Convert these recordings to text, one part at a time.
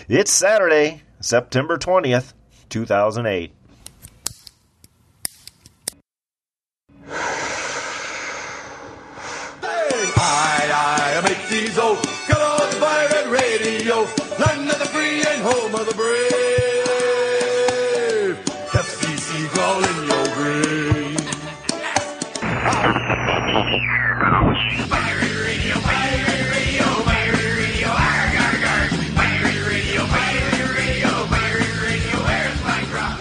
It's Saturday, September 20th, 2008. I am H-E-Z-O, got on the pirate radio, land of the free and home of the brave. FCC crawl in your grave. Pirate radio, pirate radio, pirate radio, arg, arg, arg. Pirate radio, pirate radio, pirate radio, where's my drop?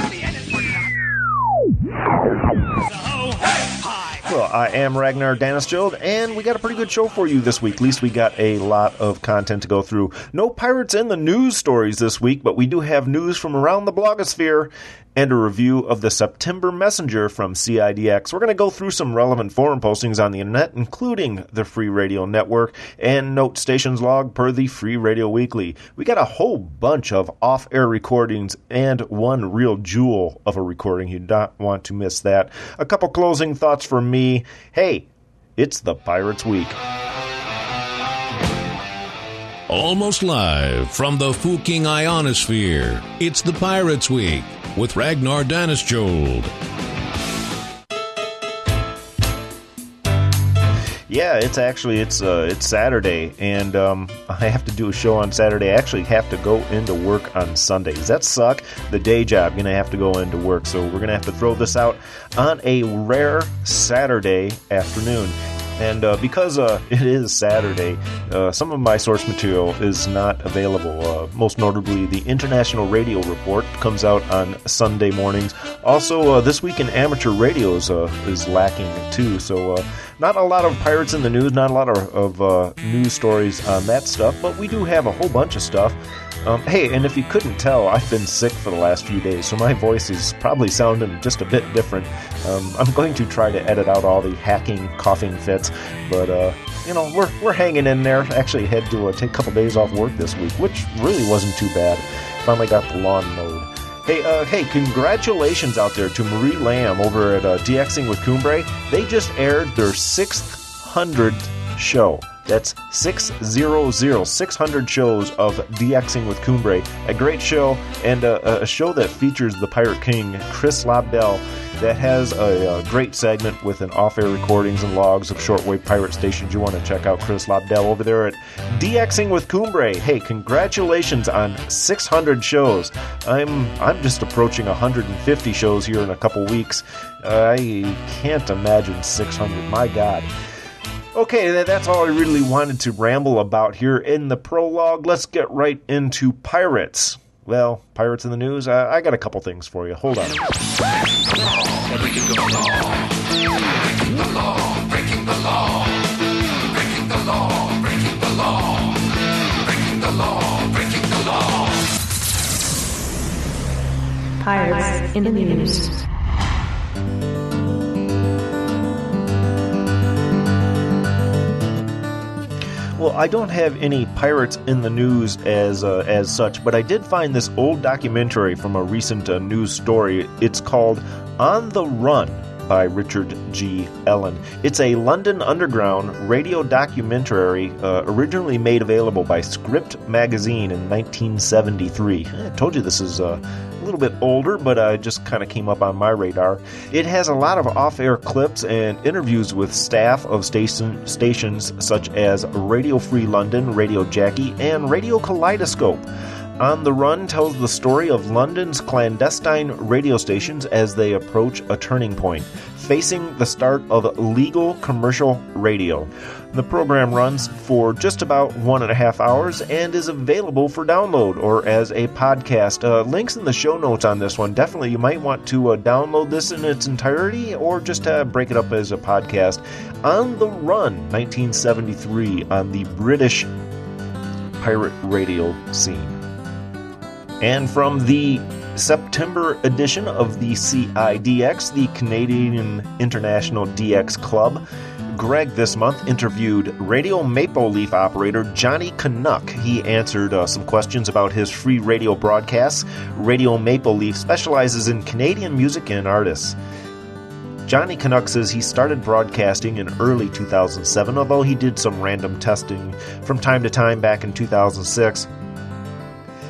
Well, I am Ragnar Danischild, and we got a pretty good show for you this week. At least we got a lot of content to go through. No pirates in the news stories this week, but we do have news from around the blogosphere and a review of the September Messenger from CIDX. We're going to go through some relevant forum postings on the internet, including the Free Radio Network and Note Stations log per the Free Radio Weekly. We got a whole bunch of off-air recordings and one real jewel of a recording. You don't want to miss that. A couple closing thoughts from me. Hey, it's the Pirates Week. Almost live from the Fuking Ionosphere, it's the Pirates Week with Ragnar Danischild. Yeah, it's Saturday, and I have to do a show on Saturday. I actually have to go into work on Sunday. Does that suck? The day job, going to have to go into work, so we're going to have to throw this out on a rare Saturday afternoon. And because it is Saturday, some of my source material is not available. Most notably, the International Radio Report comes out on Sunday mornings. Also, This Week in Amateur Radio is lacking too. So not a lot of pirates in the news, not a lot of news stories on that stuff. But we do have a whole bunch of stuff. Hey, and if you couldn't tell, I've been sick for the last few days, so my voice is probably sounding just a bit different. I'm going to try to edit out all the hacking, coughing fits, but, we're hanging in there. Actually had to take a couple days off work this week, which really wasn't too bad. Finally got the lawn mowed. Hey, congratulations out there to Marie Lamb over at DXing with Cumbre. They just aired their 600th show. That's 600 shows of DXing with Cumbre. A great show, and a show that features the Pirate King, Chris Lobdell, that has a great segment with an off-air recordings and logs of shortwave pirate stations. You want to check out Chris Lobdell over there at DXing with Cumbre. Hey, congratulations on 600 shows. I'm just approaching 150 shows here in a couple weeks. I can't imagine 600. My God. Okay, that's all I really wanted to ramble about here in the prologue. Let's get right into pirates. Well, pirates in the news, I got a couple things for you. Hold on. Breaking the law, breaking the law, breaking the law, breaking the law, breaking the law, breaking the law, breaking the law. Pirates in the news. Well, I don't have any pirates in the news as such, but I did find this old documentary from a recent news story. It's called On the Run by Richard G. Ellen. It's a London Underground radio documentary originally made available by Script Magazine in 1973. I told you this is a little bit older, but it just kind of came up on my radar. It has a lot of off-air clips and interviews with staff of stations such as Radio Free London, Radio Jackie, and Radio Kaleidoscope. On the Run tells the story of London's clandestine radio stations as they approach a turning point, facing the start of legal commercial radio. The program runs for just about 1.5 hours and is available for download or as a podcast. Links in the show notes on this one. Definitely, you might want to download this in its entirety or just break it up as a podcast. On the Run, 1973, on the British pirate radio scene. And from the September edition of the CIDX, the Canadian International DX Club, Greg this month interviewed Radio Maple Leaf operator Johnny Canuck. He answered some questions about his free radio broadcasts. Radio Maple Leaf specializes in Canadian music and artists. Johnny Canuck says he started broadcasting in early 2007, although he did some random testing from time to time back in 2006.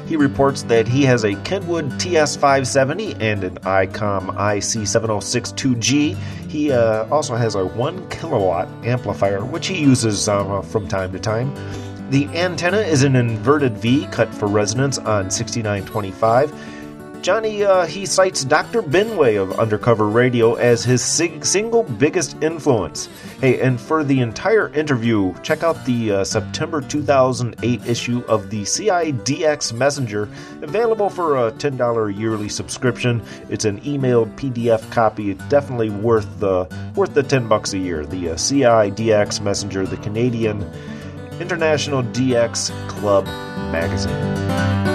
He reports that he has a Kenwood TS570 and an ICOM IC7062G. He also has a 1 kilowatt amplifier, which he uses from time to time. The antenna is an inverted V cut for resonance on 6925. Johnny, he cites Dr. Benway of Undercover Radio as his single biggest influence. Hey, and for the entire interview, check out the September 2008 issue of the CIDX Messenger, available for a $10 yearly subscription. It's an emailed PDF copy. It's definitely worth the $10 a year. The CIDX Messenger, the Canadian International DX Club magazine.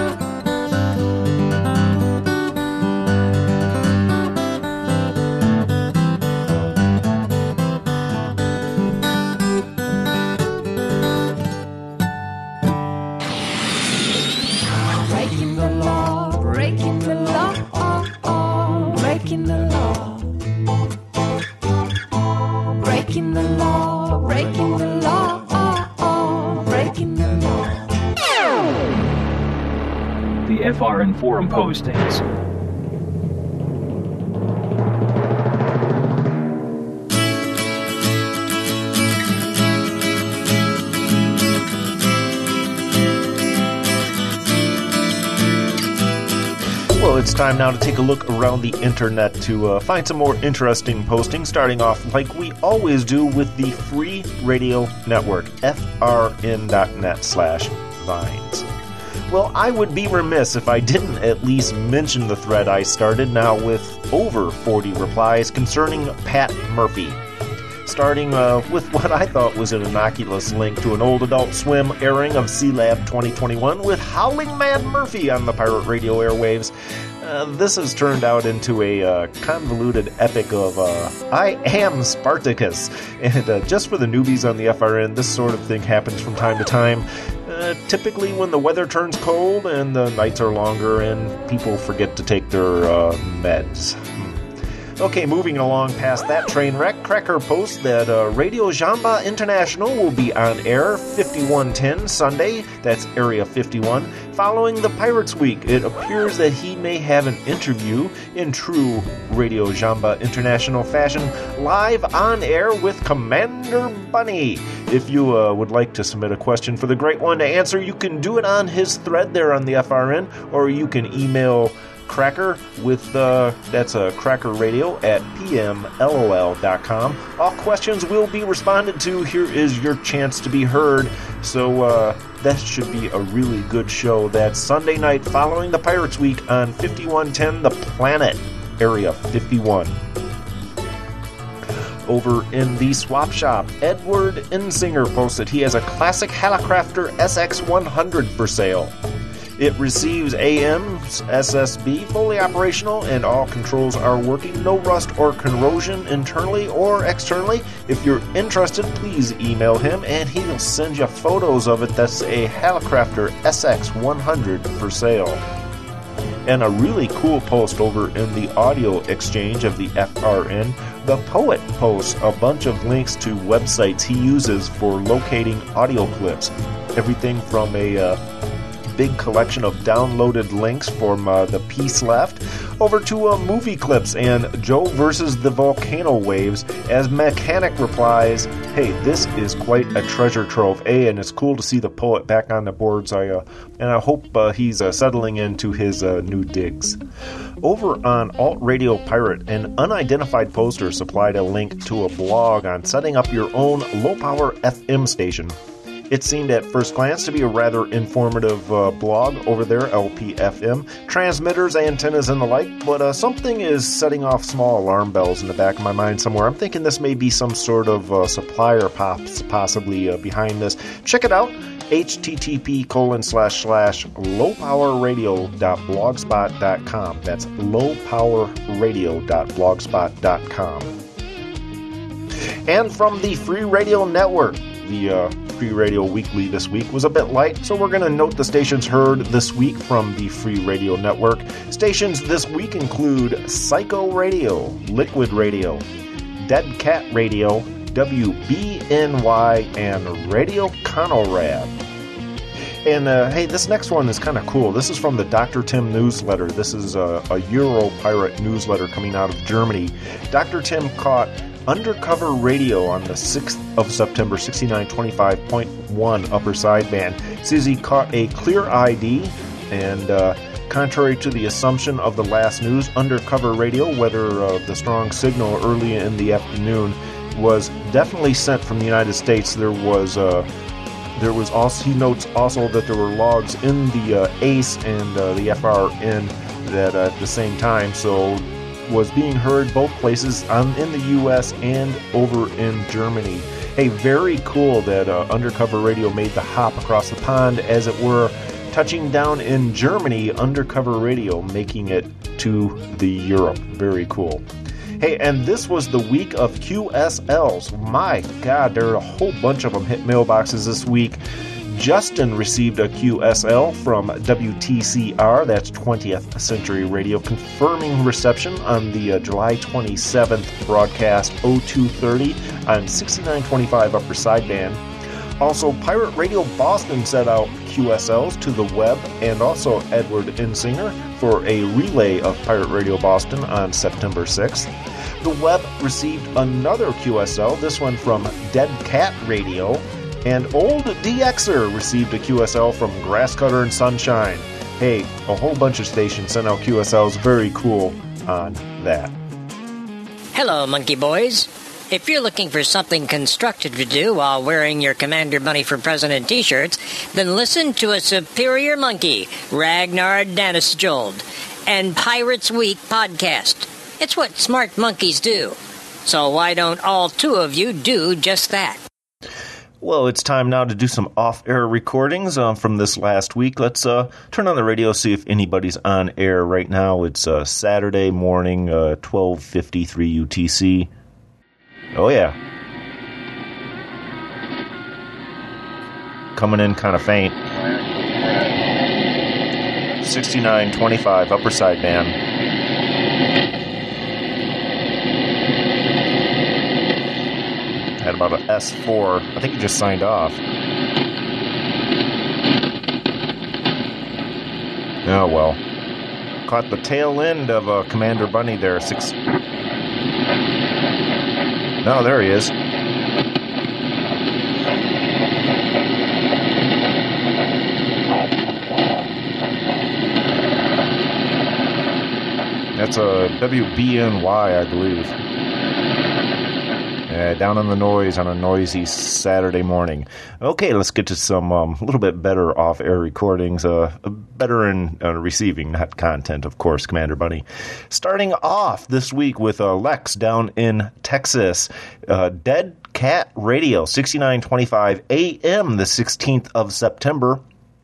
FRN forum postings. Well, it's time now to take a look around the internet to find some more interesting postings, starting off like we always do with the Free Radio Network, frn.net/vines. Well, I would be remiss if I didn't at least mention the thread I started, now with over 40 replies, concerning Pat Murphy. Starting with what I thought was an innocuous link to an old Adult Swim airing of C-Lab 2021 with Howling Mad Murphy on the Pirate Radio airwaves. This has turned out into a convoluted epic of I Am Spartacus. And just for the newbies on the FRN, this sort of thing happens from time to time. Typically when the weather turns cold and the nights are longer and people forget to take their meds. Okay, moving along past that train wreck, Cracker posts that Radio Jamba International will be on air 5110 Sunday, that's Area 51, following the Pirates Week. It appears that he may have an interview in true Radio Jamba International fashion, live on air with Commander Bunny. If you would like to submit a question for the Great One to answer, you can do it on his thread there on the FRN, or you can email Cracker with that's Cracker Radio at pmlol.com. All questions will be responded to. Here is your chance to be heard. So that should be a really good show. That's Sunday night following the Pirates Week on 5110 The Planet, Area 51. Over in the swap shop, Edward Insinger posts that he has a classic Hallicrafter SX100 for sale. It receives AM's SSB, fully operational, and all controls are working. No rust or corrosion internally or externally. If you're interested, please email him, and he'll send you photos of it. That's a Hallicrafter SX100 for sale. And a really cool post over in the audio exchange of the FRN. The Poet posts a bunch of links to websites he uses for locating audio clips. Everything from a big collection of downloaded links from the Peace Left over to movie clips and Joe versus the volcano waves, as Mechanic replies, hey, this is quite a treasure trove, and it's cool to see the Poet back on the boards. And I hope he's settling into his new digs. Over on Alt Radio Pirate, an unidentified poster supplied a link to a blog on setting up your own low-power FM station. It seemed at first glance to be a rather informative blog over there, LPFM, transmitters, antennas, and the like, but something is setting off small alarm bells in the back of my mind somewhere. I'm thinking this may be some sort of supplier possibly behind this. Check it out, http://lowpowerradio.blogspot.com. That's lowpowerradio.blogspot.com. And from the Free Radio Network, the Free Radio Weekly this week was a bit light, so we're going to note the stations heard this week from the Free Radio Network. Stations this week include Psycho Radio, Liquid Radio, Dead Cat Radio, WBNY, and Radio Conrad. And hey, this next one is kind of cool. This is from the Dr. Tim newsletter. This is a Euro pirate newsletter coming out of Germany. Dr. Tim caught undercover radio on the 6th of September, 6925.1 upper sideband. Says he caught a clear ID, and contrary to the assumption of the last news, undercover radio, whether the strong signal early in the afternoon, was definitely sent from the United States. There was also, he notes also that there were logs in the ACE and the FRN that at the same time, so was being heard both places in the U.S. and over in Germany. Hey, very cool that undercover radio made the hop across the pond, as it were, touching down in Germany, undercover radio making it to the Europe. Very cool. Hey, and this was the week of QSLs. My God, there are a whole bunch of them hit mailboxes this week. Justin received a QSL from WTCR, that's 20th Century Radio, confirming reception on the July 27th broadcast 0230 on 6925 upper sideband. Also, Pirate Radio Boston sent out QSLs to the web, and also Edward Insinger for a relay of Pirate Radio Boston on September 6th. The web received another QSL, this one from Dead Cat Radio, and Old DXer received a QSL from Grasscutter and Sunshine. Hey, a whole bunch of stations sent out QSLs, very cool on that. Hello, Monkey Boys. If you're looking for something constructive to do while wearing your Commander Bunny for President t-shirts, then listen to a superior monkey, Ragnar Danisjold, and Pirates Week podcast. It's what smart monkeys do. So why don't all two of you do just that? Well, it's time now to do some off-air recordings from this last week. Let's turn on the radio, see if anybody's on air right now. It's Saturday morning, 12:53 UTC. Oh, yeah. Coming in kind of faint. 6925 upper sideband. Had about an S4. I think he just signed off. Oh, well. Caught the tail end of Commander Bunny there. No, there he is. That's a WBNY, I believe. Down in the noise on a noisy Saturday morning. Okay, let's get to some a little bit better off-air recordings. Better in receiving, not content, of course, Commander Bunny. Starting off this week with Lex down in Texas. Dead Cat Radio, 6925 AM, the 16th of September,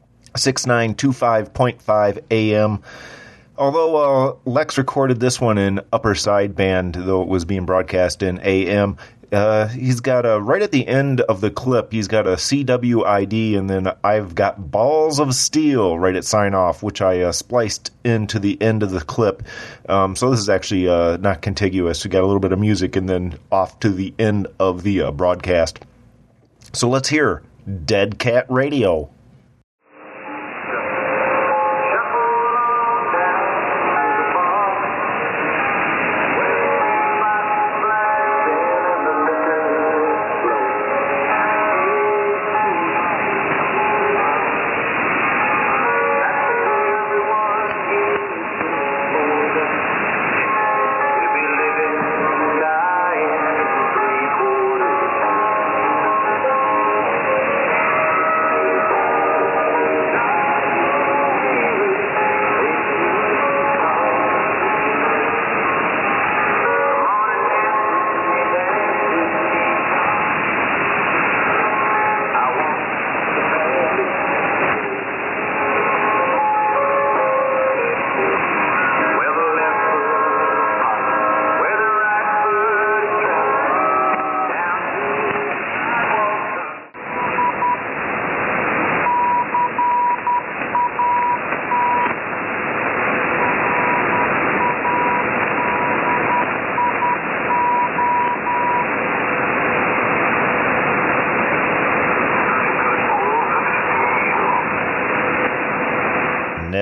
6925.5 AM. Although Lex recorded this one in upper sideband, though it was being broadcast in AM, he's got right at the end of the clip, he's got a CWID, and then I've got Balls of Steel right at sign off, which I spliced into the end of the clip. So this is actually not contiguous. We got a little bit of music and then off to the end of the broadcast. So let's hear Dead Cat Radio.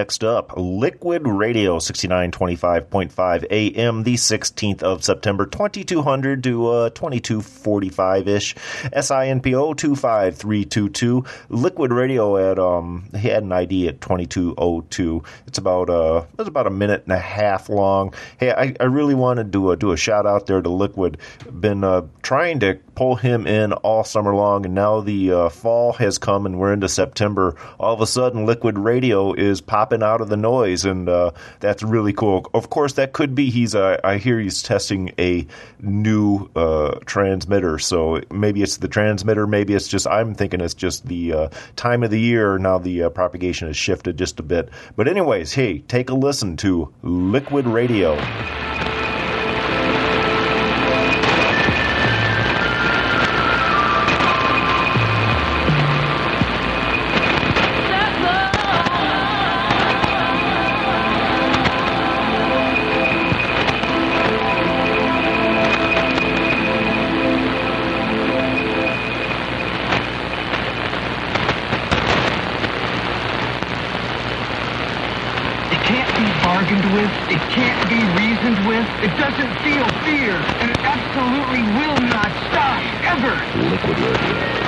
Next up, Liquid Radio, 6925.5 AM, the 16th of September, 2200 to 2245-ish. SINPO 25322. Liquid Radio at, he had an ID at 2202. It's about a minute and a half long. Hey, I really wanted to do a shout out there to Liquid. Been trying to pull him in all summer long, and now the fall has come and we're into September. All of a sudden, Liquid Radio is popping out of the noise, and that's really cool. Of course, that could be I hear he's testing a new transmitter, so maybe it's the transmitter, maybe it's just, I'm thinking it's just the time of the year. Now the propagation has shifted just a bit. But anyways, hey, take a listen to Liquid Radio. It can't be reasoned with. It doesn't feel fear, and it absolutely will not stop, ever. Liquid Radio.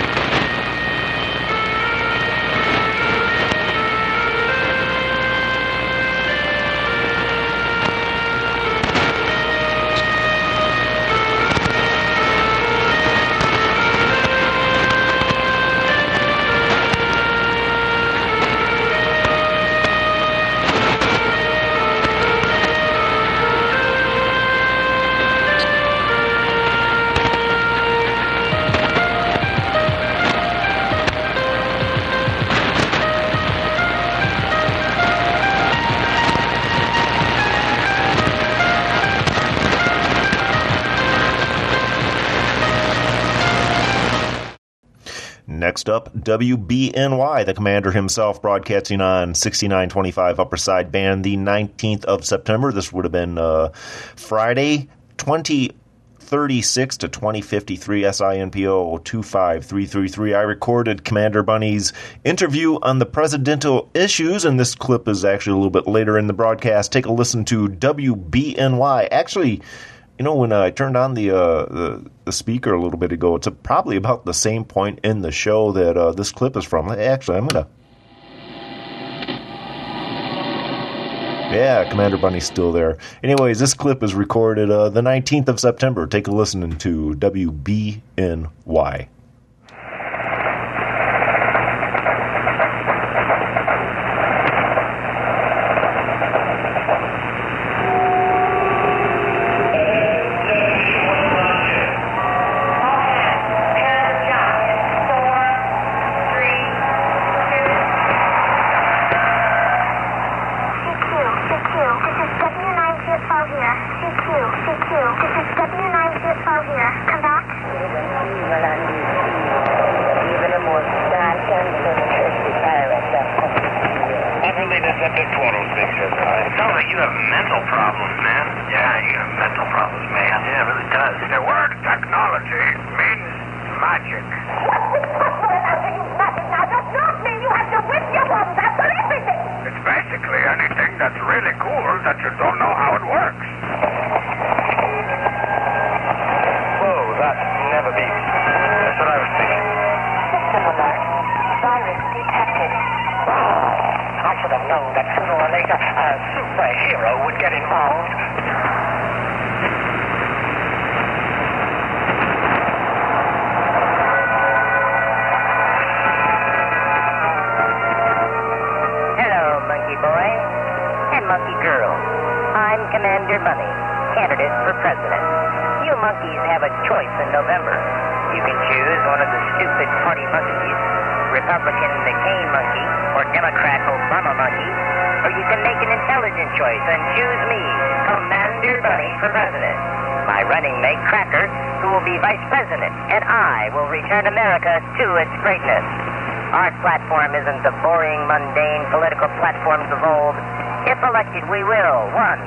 Next up, WBNY, the commander himself, broadcasting on 6925 Upper Side Band, the 19th of September. This would have been Friday, 2036 to 2053, SINPO 25333. I recorded Commander Bunny's interview on the presidential issues, and this clip is actually a little bit later in the broadcast. Take a listen to WBNY. Actually, you know, when I turned on the speaker a little bit ago, it's probably about the same point in the show that this clip is from. Actually, I'm going to... Yeah, Commander Bunny's still there. Anyways, this clip is recorded the 19th of September. Take a listen to WBNY. Isn't the boring, mundane political platforms of old. If elected, we will,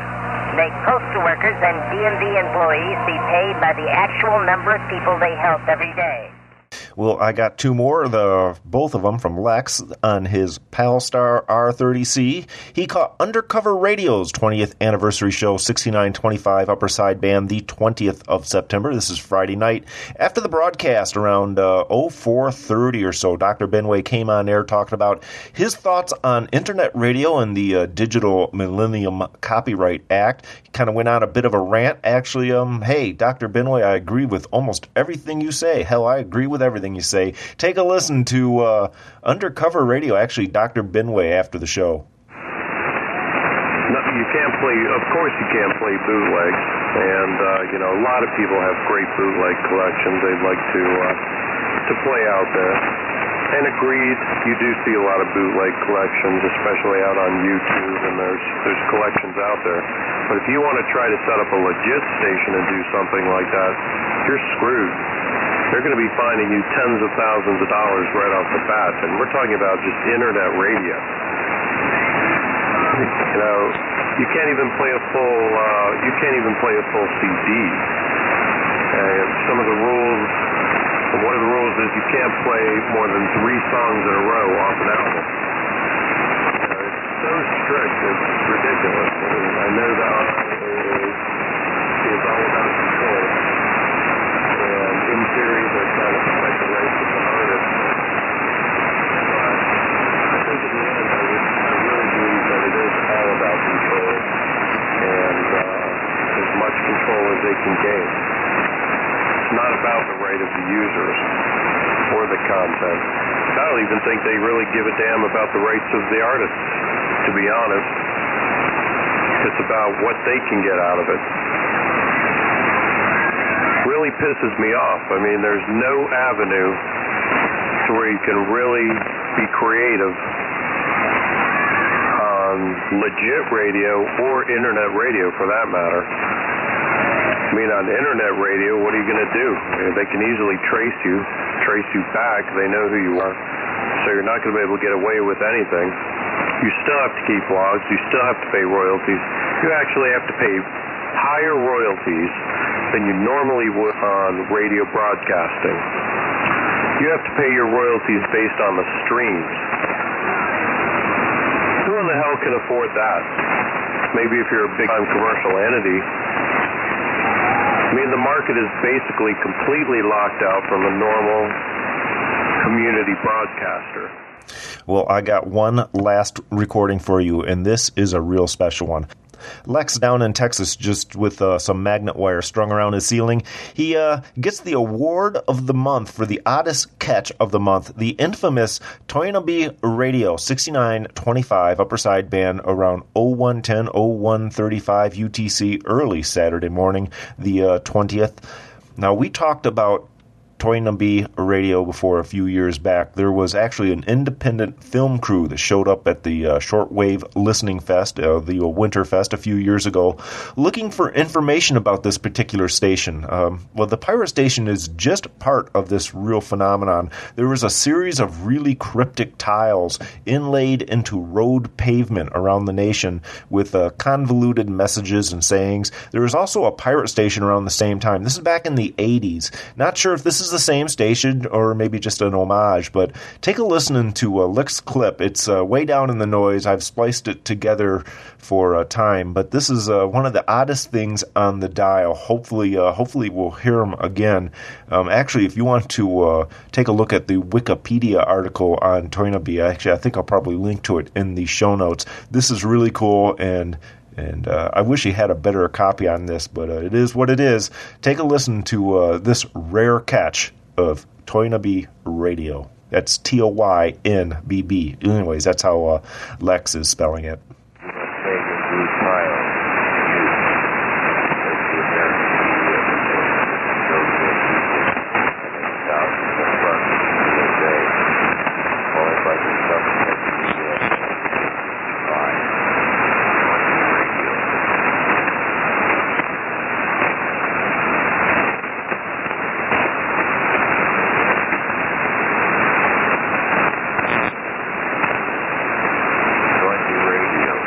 1, make postal workers and DMV employees be paid by the actual number of people they help every day. Well, I got two more, both of them from Lex on his Palstar R30C. He caught Undercover Radio's 20th anniversary show, 6925 Upper Side Band, the 20th of September. This is Friday night. After the broadcast, around 04:30 or so, Dr. Benway came on air talking about his thoughts on internet radio and the Digital Millennium Copyright Act. He kind of went on a bit of a rant. Actually, hey, Dr. Benway, I agree with almost everything you say. Hell, I agree with everything you say. Take a listen to Undercover Radio, actually, Dr. Benway, after the show. No, you can't play, of course you can't play bootlegs, and, a lot of people have great bootleg collections they'd like to play out there. And agreed, you do see a lot of bootleg collections, especially out on YouTube, and there's collections out there. But if you want to try to set up a legit station and do something like that, you're screwed. They're going to be fining you tens of thousands of dollars right off the bat, and we're talking about just internet radio. You can't even play a full CD. Some of the rules. One of the rules is you can't play more than 3 songs in a row off an album. It's so strict, it's ridiculous. I know that is all about control. And in theory, they're trying to protect the rights of the artist. But I think in the end, I really believe that it is all about control. And as much control as they can gain. It's not about the right of the users or the content. I don't even think they really give a damn about the rights of the artists, to be honest. It's about what they can get out of it. Really pisses me off. I mean, there's no avenue to where you can really be creative on legit radio or internet radio for that matter. I mean, on internet radio, what are you going to do? They can easily trace you back. They know who you are. So you're not going to be able to get away with anything. You still have to keep logs. You still have to pay royalties. You actually have to pay higher royalties than you normally would on radio broadcasting. You have to pay your royalties based on the streams. Who in the hell can afford that? Maybe if you're a big-time commercial entity. I mean, the market is basically completely locked out from a normal community broadcaster. Well, I got one last recording for you, and this is a real special one. Lex down in Texas, just with some magnet wire strung around his ceiling, he gets the award of the month for the oddest catch of the month, the infamous Toynbee Radio 6925 Upper Side Band around 0110, 0135 UTC early Saturday morning, the 20th. Now, we talked about Toynbee Radio before a few years back. There was actually an independent film crew that showed up at the Shortwave Listening Fest, the Winter Fest a few years ago, looking for information about this particular station. Well, the pirate station is just part of this real phenomenon. There was a series of really cryptic tiles inlaid into road pavement around the nation with convoluted messages and sayings. There was also a pirate station around the same time. This is back in the 80s. Not sure if this is the same station or maybe just an homage, but take a listen to Lick's clip. It's way down in the noise. I've spliced it together for time, but this is one of the oddest things on the dial. Hopefully we'll hear him again. Actually, if you want to take a look at the Wikipedia article on Toynbee, actually, I think I'll probably link to it in the show notes. This is really cool, and I wish he had a better copy on this, but it is what it is. Take a listen to this rare catch of Toynbee Radio. That's Toynbb. Anyways, that's how Lex is spelling it. Radio.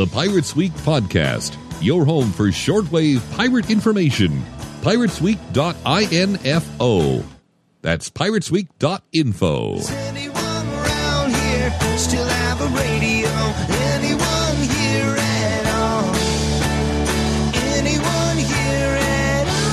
The Pirates Week Podcast, your home for shortwave pirate information. piratesweek.info. That's piratesweek.info. Does anyone around here still have a radio? Anyone here at all? Anyone here at all?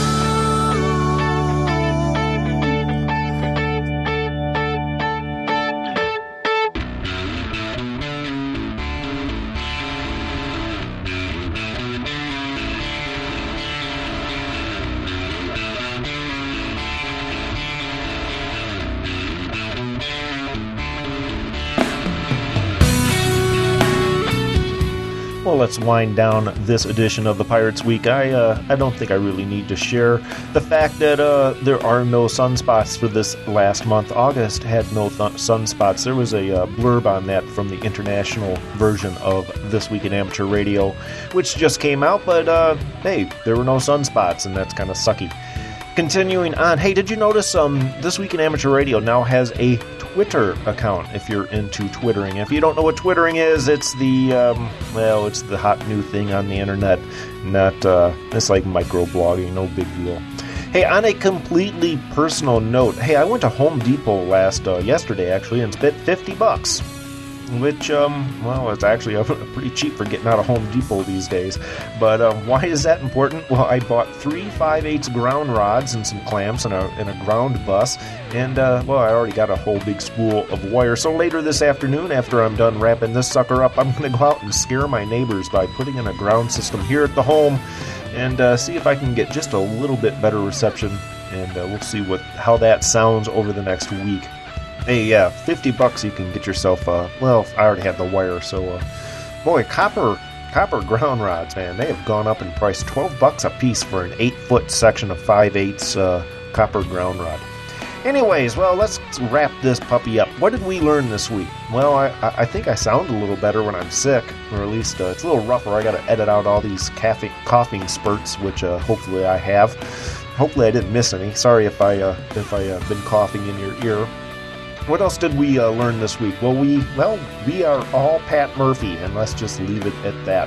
Well, let's wind down this edition of the Pirates Week. I don't think I really need to share the fact that there are no sunspots for this last month. August had no sunspots. There was a blurb on that from the international version of This Week in Amateur Radio, which just came out, but hey, there were no sunspots, and that's kind of sucky. Continuing on, hey, did you notice This Week in Amateur Radio now has a Twitter account if you're into twittering. If you don't know what twittering is, it's the it's the hot new thing on the internet. It's like microblogging, no big deal. Hey, on a completely personal note, hey, I went to Home Depot yesterday actually and spent $50, which it's actually pretty cheap for getting out of Home Depot these days. But why is that important? Well, I bought 3 5/8 ground rods and some clamps and a ground bus, and I already got a whole big spool of wire. So later this afternoon, after I'm done wrapping this sucker up, I'm going to go out and scare my neighbors by putting in a ground system here at the home and see if I can get just a little bit better reception, and we'll see how that sounds over the next week. Hey, yeah, $50 you can get yourself, I already had the wire, so, copper ground rods, man, they have gone up in price. $12 a piece for an 8-foot section of 5/8 copper ground rod. Anyways, let's wrap this puppy up. What did we learn this week? Well, I think I sound a little better when I'm sick, or at least it's a little rougher. I got to edit out all these coughing spurts, which hopefully I have. Hopefully I didn't miss any. Sorry if I've been coughing in your ear. What else did we learn this week? We are all Pat Murphy, and let's just leave it at that.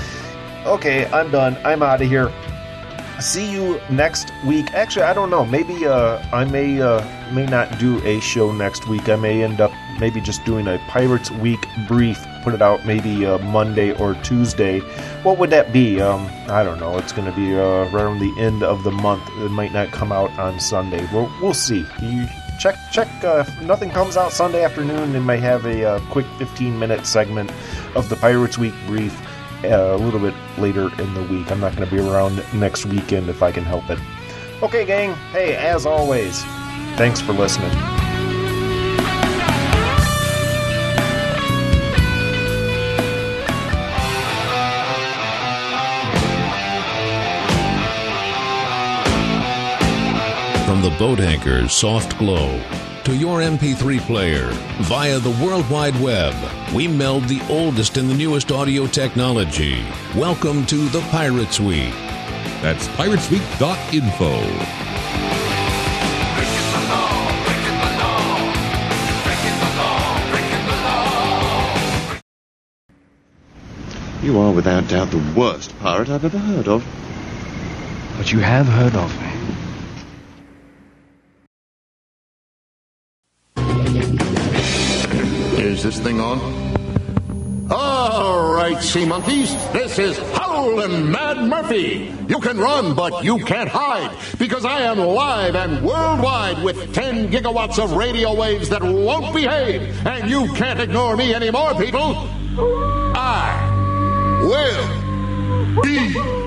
Okay, I'm done. I'm out of here. See you next week. Actually, I don't know. Maybe I may not do a show next week. I may end up maybe just doing a Pirates Week brief. Put it out maybe Monday or Tuesday. What would that be? I don't know. It's going to be around the end of the month. It might not come out on Sunday. We'll see. Check. If nothing comes out Sunday afternoon, they may have a quick 15-minute segment of the Pirates Week brief a little bit later in the week. I'm not going to be around next weekend if I can help it. Okay, gang. Hey, as always, thanks for listening. From the boat anchor's soft glow to your MP3 player via the World Wide Web, we meld the oldest and the newest audio technology. Welcome to the Pirates Week. That's piratesweek.info. You are without doubt the worst pirate I've ever heard of. But you have heard of me. Is this thing on? All right, sea monkeys, this is Howlin' Mad Murphy. You can run, but you can't hide, because I am live and worldwide with 10 gigawatts of radio waves that won't behave, and you can't ignore me anymore, people. I will be